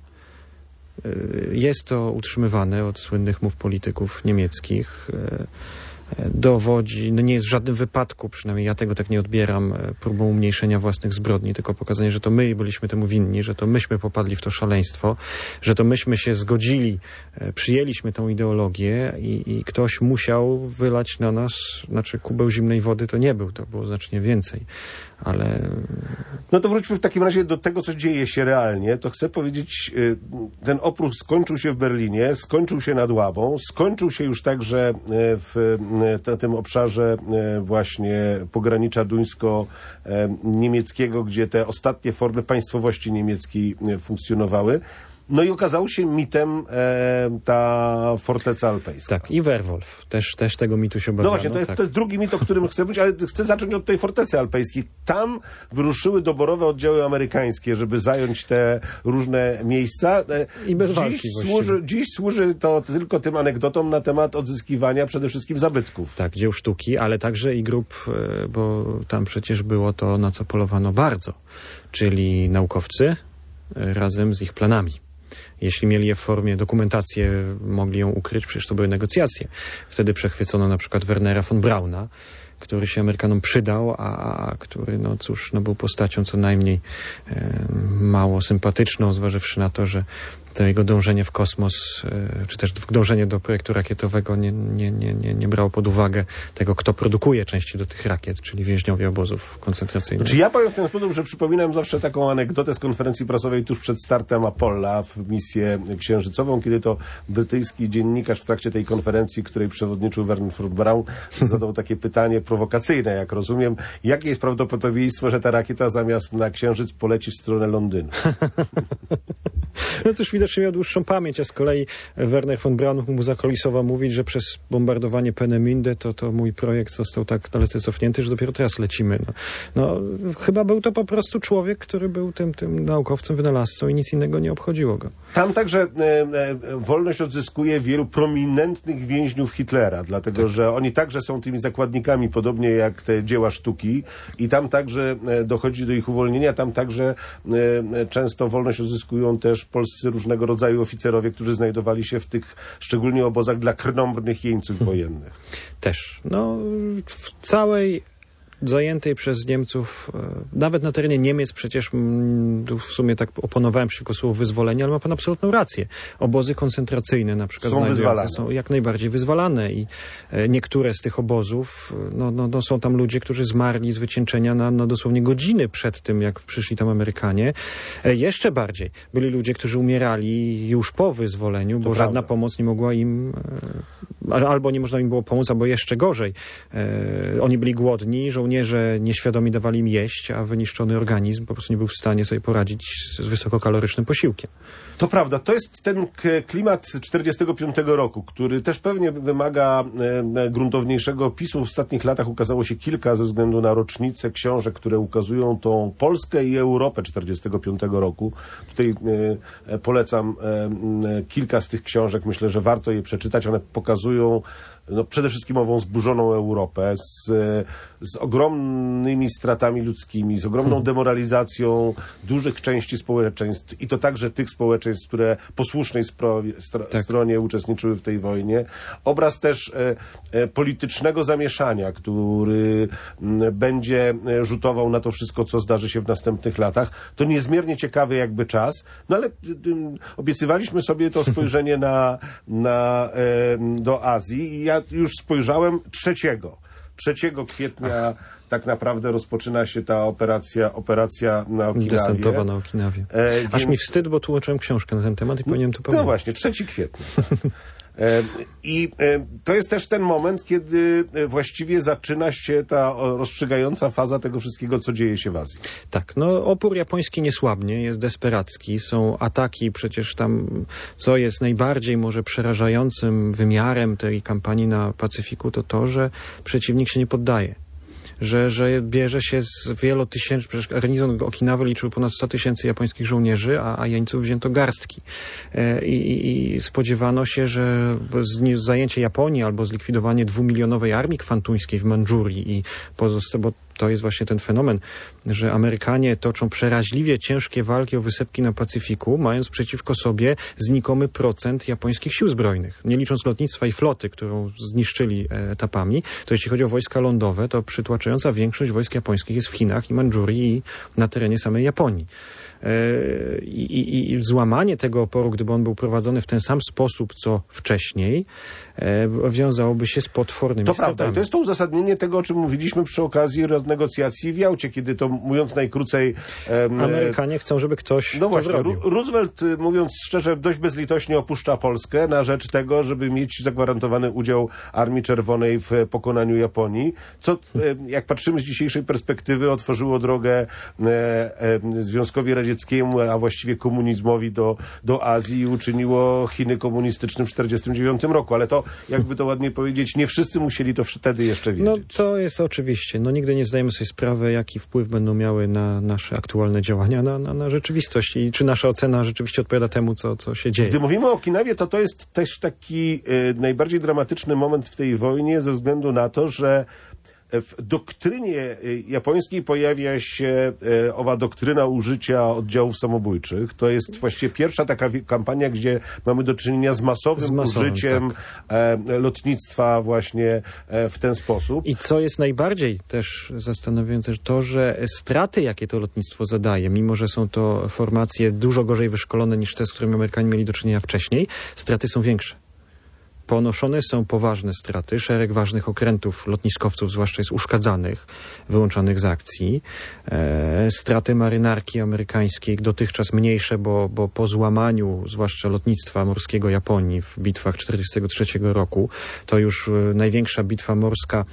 Jest to utrzymywane od słynnych mów polityków niemieckich. Dowodzi, no nie jest w żadnym wypadku, przynajmniej ja tego tak nie odbieram, próbą umniejszenia własnych zbrodni, tylko pokazanie, że to my byliśmy temu winni, że to myśmy popadli w to szaleństwo, że to myśmy się zgodzili, przyjęliśmy tą ideologię i, i ktoś musiał wylać na nas, znaczy kubeł zimnej wody to nie był, to było znacznie więcej, ale... No to wróćmy w takim razie do tego, co dzieje się realnie. To chcę powiedzieć, ten opór skończył się w Berlinie, skończył się nad Łabą, skończył się już także w na tym obszarze właśnie pogranicza duńsko-niemieckiego, gdzie te ostatnie formy państwowości niemieckiej funkcjonowały. No i okazał się mitem e, ta forteca alpejska. Tak, i Werwolf. Też, też tego mitu się obawiano. No właśnie, to jest, tak. to jest drugi mit, o którym chcę mówić, ale chcę zacząć od tej fortecy alpejskiej. Tam wyruszyły doborowe oddziały amerykańskie, żeby zająć te różne miejsca. I bez dziś walki służy, dziś służy to tylko tym anegdotom na temat odzyskiwania przede wszystkim zabytków. Tak, dzieł sztuki, ale także i grup, bo tam przecież było to, na co polowano bardzo, czyli naukowcy razem z ich planami. Jeśli mieli je w formie dokumentacji, mogli ją ukryć, przecież to były negocjacje. Wtedy przechwycono na przykład Wernera von Brauna, który się Amerykanom przydał, a, a który, no cóż, no był postacią co najmniej e, mało sympatyczną, zważywszy na to, że to jego dążenie w kosmos, e, czy też dążenie do projektu rakietowego nie, nie, nie, nie, nie brało pod uwagę tego, kto produkuje części do tych rakiet, czyli więźniowie obozów koncentracyjnych. Znaczy ja powiem w ten sposób, że przypominam zawsze taką anegdotę z konferencji prasowej tuż przed startem Apolla w misję księżycową, kiedy to brytyjski dziennikarz w trakcie tej konferencji, której przewodniczył Wernher von Braun, zadał takie pytanie prowokacyjne, jak rozumiem, jakie jest prawdopodobieństwo, że ta rakieta zamiast na księżyc poleci w stronę Londynu? No cóż, widocznie miał dłuższą pamięć, a z kolei Werner von Braun mu zakolisował mówić, że przez bombardowanie Peenemünde to, to mój projekt został tak dalece cofnięty, że dopiero teraz lecimy. No, no chyba był to po prostu człowiek, który był tym, tym naukowcem, wynalazcą i nic innego nie obchodziło go. Tam także e, e, wolność odzyskuje wielu prominentnych więźniów Hitlera, dlatego, tak. że oni także są tymi zakładnikami, podobnie jak te dzieła sztuki i tam także e, dochodzi do ich uwolnienia, tam także e, często wolność odzyskują też polscy różnego rodzaju oficerowie, którzy znajdowali się w tych szczególnie obozach dla krnąbrnych jeńców hmm. wojennych. Też. No, w całej zajętej przez Niemców, nawet na terenie Niemiec przecież, tu w sumie tak oponowałem przeciwko słowu wyzwolenie, ale ma pan absolutną rację. Obozy koncentracyjne na przykład są, wyzwalane. są jak najbardziej wyzwalane i niektóre z tych obozów, no, no, no są tam ludzie, którzy zmarli z wycieńczenia na, na dosłownie godziny przed tym, jak przyszli tam Amerykanie. Jeszcze bardziej byli ludzie, którzy umierali już po wyzwoleniu, bo to żadna prawda. pomoc nie mogła im, albo nie można im było pomóc, albo jeszcze gorzej. Oni byli głodni, żołnierze Żołnierze nieświadomi dawali im jeść, a wyniszczony organizm po prostu nie był w stanie sobie poradzić z wysokokalorycznym posiłkiem. To prawda, to jest ten klimat czterdziestego piątego roku, który też pewnie wymaga e, gruntowniejszego opisu. W ostatnich latach ukazało się kilka ze względu na rocznicę książek, które ukazują tą Polskę i Europę czterdziestego piątego roku. Tutaj e, polecam e, kilka z tych książek. Myślę, że warto je przeczytać. One pokazują no, przede wszystkim ową zburzoną Europę z, z ogromnymi stratami ludzkimi, z ogromną demoralizacją dużych części społeczeństw i to także tych społeczeństw, które po słusznej spro, stro, tak. stronie uczestniczyły w tej wojnie. Obraz też e, e, politycznego zamieszania, który m, będzie rzutował na to wszystko, co zdarzy się w następnych latach. To niezmiernie ciekawy jakby czas, no ale y, y, obiecywaliśmy sobie to spojrzenie na, na, e, do Azji i ja już spojrzałem trzeciego. trzeciego kwietnia Ach. tak naprawdę rozpoczyna się ta operacja, operacja na Okinawie. Desantowa na Okinawie. E, więc... Aż mi wstyd, bo tłumaczyłem książkę na ten temat i powinienem to powiedzieć. No właśnie, trzeciego kwietnia. E, I e, to jest też ten moment, kiedy właściwie zaczyna się ta rozstrzygająca faza tego wszystkiego, co dzieje się w Azji. Tak, no opór japoński nie słabnie, jest desperacki, są ataki, przecież tam, co jest najbardziej może przerażającym wymiarem tej kampanii na Pacyfiku, to to, że przeciwnik się nie poddaje. Że, że bierze się z wielotysięcznych, przecież garnizon Okinawy liczył ponad sto tysięcy japońskich żołnierzy, a, a jeńców wzięto garstki. E, i, I spodziewano się, że z, z zajęcie Japonii albo zlikwidowanie dwumilionowej armii kwantuńskiej w Mandżurii i pozosta- bo to jest właśnie ten fenomen, że Amerykanie toczą przeraźliwie ciężkie walki o wysepki na Pacyfiku, mając przeciwko sobie znikomy procent japońskich sił zbrojnych. Nie licząc lotnictwa i floty, którą zniszczyli etapami, to jeśli chodzi o wojska lądowe, to przytłaczająca większość wojsk japońskich jest w Chinach i Mandżurii i na terenie samej Japonii. I, i, i złamanie tego oporu, gdyby on był prowadzony w ten sam sposób, co wcześniej, wiązałoby się z potwornymi To stratami. prawda. I to jest to uzasadnienie tego, o czym mówiliśmy przy okazji negocjacji w Jałcie, kiedy to, mówiąc najkrócej... Um, Amerykanie chcą, żeby ktoś no to właśnie, zrobił. Roosevelt, mówiąc szczerze, dość bezlitośnie opuszcza Polskę na rzecz tego, żeby mieć zagwarantowany udział Armii Czerwonej w pokonaniu Japonii, co, jak patrzymy z dzisiejszej perspektywy, otworzyło drogę e, e, Związkowi Radzieckiemu, a właściwie komunizmowi do, do Azji i uczyniło Chiny komunistycznym w tysiąc dziewięćset czterdziestym dziewiątym roku. Ale to, jakby to ładnie powiedzieć, nie wszyscy musieli to wtedy jeszcze wiedzieć. No to jest oczywiście. No nigdy nie zdajemy sobie sprawy, jaki wpływ będą miały na nasze aktualne działania, na, na, na rzeczywistość i czy nasza ocena rzeczywiście odpowiada temu, co, co się dzieje. Gdy mówimy o Okinawie, to to jest też taki y, najbardziej dramatyczny moment w tej wojnie ze względu na to, że w doktrynie japońskiej pojawia się e, owa doktryna użycia oddziałów samobójczych. To jest właściwie pierwsza taka kampania, gdzie mamy do czynienia z masowym, z masowym użyciem tak. e, lotnictwa właśnie e, w ten sposób. I co jest najbardziej też zastanawiające, to, że straty, jakie to lotnictwo zadaje, mimo że są to formacje dużo gorzej wyszkolone niż te, z którymi Amerykanie mieli do czynienia wcześniej, straty są większe. Ponoszone są poważne straty, szereg ważnych okrętów lotniskowców, zwłaszcza jest uszkadzanych, wyłączanych z akcji. E, straty marynarki amerykańskiej dotychczas mniejsze, bo, bo po złamaniu, zwłaszcza lotnictwa morskiego Japonii w bitwach tysiąc dziewięćset czterdziestego trzeciego roku, to już e, największa bitwa morska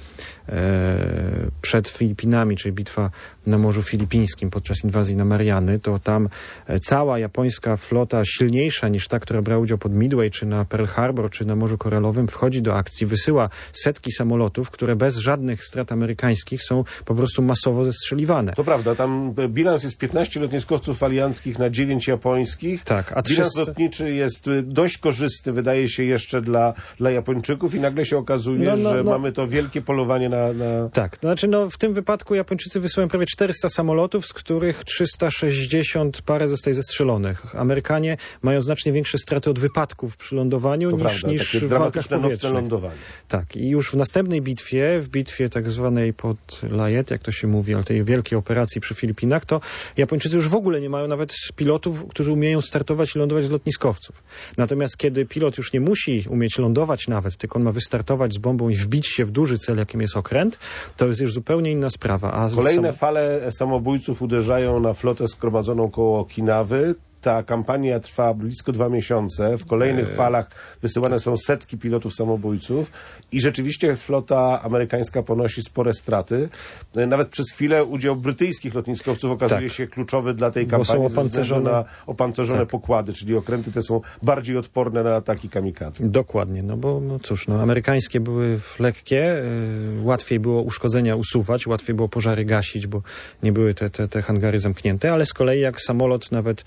e, przed Filipinami, czyli bitwa na Morzu Filipińskim podczas inwazji na Mariany, to tam cała japońska flota silniejsza niż ta, która brała udział pod Midway, czy na Pearl Harbor, czy na Morzu Koralowym, wchodzi do akcji, wysyła setki samolotów, które bez żadnych strat amerykańskich są po prostu masowo zestrzeliwane. To prawda, tam bilans jest piętnaście lotniskowców alianckich na dziewięć japońskich. Tak, a bilans trzysta... lotniczy jest dość korzystny, wydaje się, jeszcze dla, dla Japończyków i nagle się okazuje, no, no, że no. mamy to wielkie polowanie na... na... Tak, to znaczy no, w tym wypadku Japończycy wysyłają prawie czterysta samolotów, z których trzysta sześćdziesiąt parę zostaje zestrzelonych. Amerykanie mają znacznie większe straty od wypadków przy lądowaniu to niż, prawda, niż w walkach powietrznych. Lądowanie. Tak, i już w następnej bitwie, w bitwie tak zwanej pod Lafayette, jak to się mówi, ale tej wielkiej operacji przy Filipinach, to Japończycy już w ogóle nie mają nawet pilotów, którzy umieją startować i lądować z lotniskowców. Natomiast kiedy pilot już nie musi umieć lądować nawet, tylko on ma wystartować z bombą i wbić się w duży cel, jakim jest okręt, to jest już zupełnie inna sprawa. A Kolejne sam... fale samobójców uderzają na flotę zgromadzoną koło Okinawy. Ta kampania trwa blisko dwa miesiące. W kolejnych eee. falach wysyłane są setki pilotów samobójców i rzeczywiście flota amerykańska ponosi spore straty. Nawet przez chwilę udział brytyjskich lotniskowców okazuje tak. się kluczowy dla tej kampanii ze względu na opancerzone tak. pokłady, czyli okręty te są bardziej odporne na ataki kamikadze. Dokładnie, no bo no cóż, no, amerykańskie były lekkie, yy, łatwiej było uszkodzenia usuwać, łatwiej było pożary gasić, bo nie były te, te, te hangary zamknięte, ale z kolei jak samolot nawet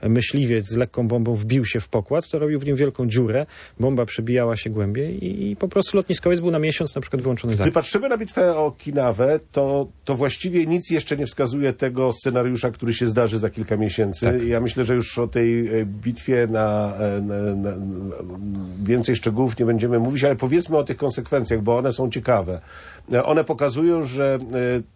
myśliwiec z lekką bombą wbił się w pokład, to robił w nim wielką dziurę, bomba przebijała się głębiej i, i po prostu lotniskowiec był na miesiąc na przykład wyłączony z Gdy akcji. patrzymy na bitwę o Okinawę, to, to właściwie nic jeszcze nie wskazuje tego scenariusza, który się zdarzy za kilka miesięcy. Tak. Ja myślę, że już o tej e, bitwie na, e, na, na, na więcej szczegółów nie będziemy mówić, ale powiedzmy o tych konsekwencjach, bo one są ciekawe. E, One pokazują, że e,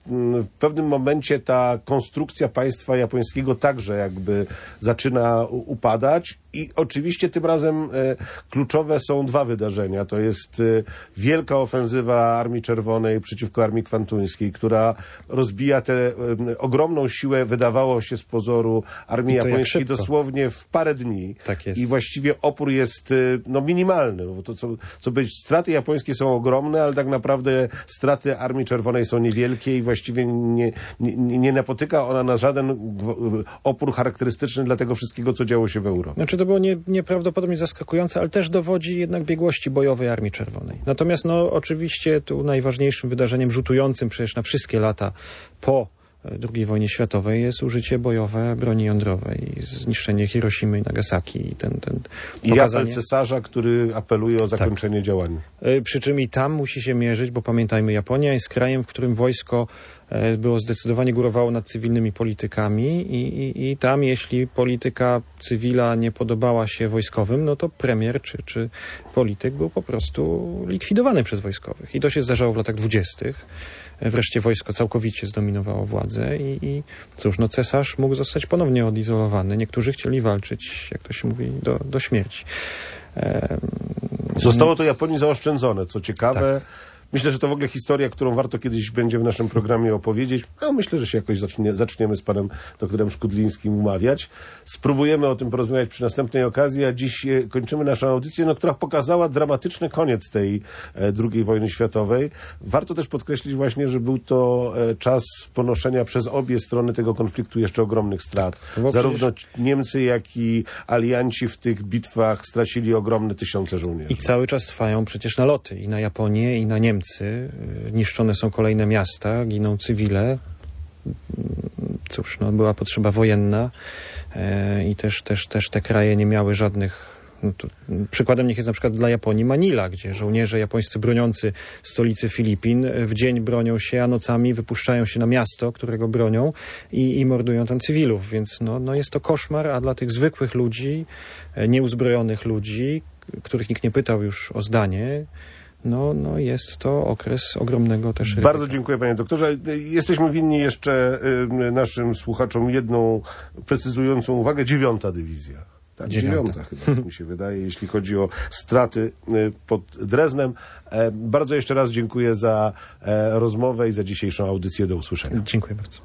w pewnym momencie ta konstrukcja państwa japońskiego także jakby zaczyna u- upadać i oczywiście tym razem e, kluczowe są dwa wydarzenia. To jest e, wielka ofensywa Armii Czerwonej przeciwko Armii Kwantuńskiej, która rozbija tę e, ogromną siłę, wydawało się z pozoru, Armii I to jak Japońskiej szybko. dosłownie w parę dni. Tak jest. I właściwie opór jest e, no, minimalny. Bo to, co, co być, straty japońskie są ogromne, ale tak naprawdę straty Armii Czerwonej są niewielkie i właściwie nie, nie, nie napotyka ona na żaden gw- opór charakterystyczny dla tego wszystkiego, co działo się w Europie. Znaczy to było nie, nieprawdopodobnie zaskakujące, ale też dowodzi jednak biegłości bojowej Armii Czerwonej. Natomiast no oczywiście tu najważniejszym wydarzeniem rzutującym przecież na wszystkie lata po drugiej wojnie światowej jest użycie bojowe broni jądrowej, zniszczenie Hiroshimy i Nagasaki i ten, ten I pokazanie. apel cesarza, który apeluje o zakończenie tak. działania. Y, Przy czym i tam musi się mierzyć, bo pamiętajmy, Japonia jest krajem, w którym wojsko e, było zdecydowanie górowało nad cywilnymi politykami i, i, i tam jeśli polityka cywila nie podobała się wojskowym, no to premier czy, czy polityk był po prostu likwidowany przez wojskowych. I to się zdarzało w latach dwudziestych. Wreszcie wojsko całkowicie zdominowało władzę i, i cóż, no cesarz mógł zostać ponownie odizolowany. Niektórzy chcieli walczyć, jak to się mówi, do, do śmierci. Ehm, Zostało to Japonii zaoszczędzone, co ciekawe. Tak. Myślę, że to w ogóle historia, którą warto kiedyś będzie w naszym programie opowiedzieć. A myślę, że się jakoś zacznie, zaczniemy z panem doktorem Szkudlińskim umawiać. Spróbujemy o tym porozmawiać przy następnej okazji, a dziś e, kończymy naszą audycję, no, która pokazała dramatyczny koniec tej e, drugiej wojny światowej. Warto też podkreślić właśnie, że był to e, czas ponoszenia przez obie strony tego konfliktu jeszcze ogromnych strat. Bo Zarówno przecież- Niemcy, jak i alianci w tych bitwach stracili ogromne tysiące żołnierzy. I cały czas trwają przecież naloty i na Japonię, i na Niemcy. Niszczone są kolejne miasta, giną cywile. Cóż, no, była potrzeba wojenna e, i też, też, też te kraje nie miały żadnych... No to, przykładem niech jest na przykład dla Japonii Manila, gdzie żołnierze japońscy broniący stolicy Filipin w dzień bronią się, a nocami wypuszczają się na miasto, którego bronią i, i mordują tam cywilów. Więc no, no jest to koszmar, a dla tych zwykłych ludzi, e, nieuzbrojonych ludzi, których nikt nie pytał już o zdanie, No, no jest to okres ogromnego też ryzyka. Bardzo dziękuję, panie doktorze. Jesteśmy winni jeszcze y, naszym słuchaczom jedną precyzującą uwagę. Dziewiąta dywizja. Tak, Dziewiąta. dziewiąta chyba, tak mi się wydaje, jeśli chodzi o straty y, pod Dreznem. E, bardzo jeszcze raz dziękuję za e, rozmowę i za dzisiejszą audycję. Do usłyszenia. Dziękuję bardzo.